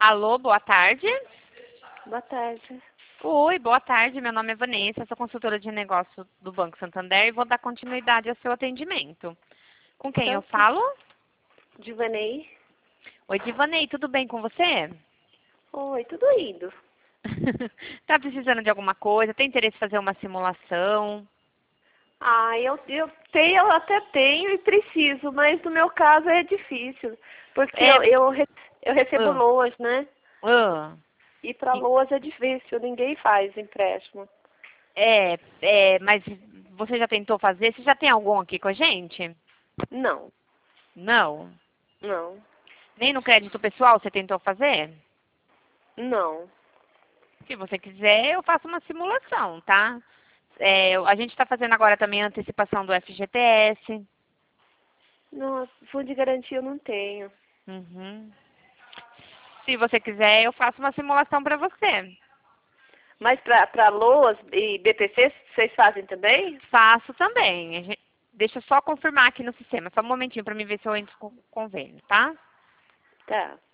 Alô, boa tarde. Boa tarde. Oi, boa tarde. Meu nome é Vanessa, sou consultora de negócio do Banco Santander e vou dar continuidade ao seu atendimento. Com quem eu Certo? falo? Divanei. Oi, Divanei, tudo bem com você? Oi, tudo indo. Tá precisando de alguma coisa? Tem interesse em fazer uma simulação? Eu até tenho e preciso, mas no meu caso é difícil. Porque É, eu recebo ah, LOAS, né? ah, E para LOAS é difícil, ninguém faz empréstimo. mas você já tentou fazer? Você já tem algum aqui com a gente? Não, Não. não, Nem no crédito pessoal você tentou fazer? não. Se você quiser, eu faço uma simulação, tá? A gente está fazendo agora também a antecipação do FGTS. Não, fundo de garantia eu não tenho. Uhum. Se você quiser, eu faço uma simulação para você. Mas para LOAS e BPC, vocês fazem também? Faço também. Deixa eu só confirmar aqui no sistema. Só um momentinho para me ver se eu entro com o convênio, tá? Tá.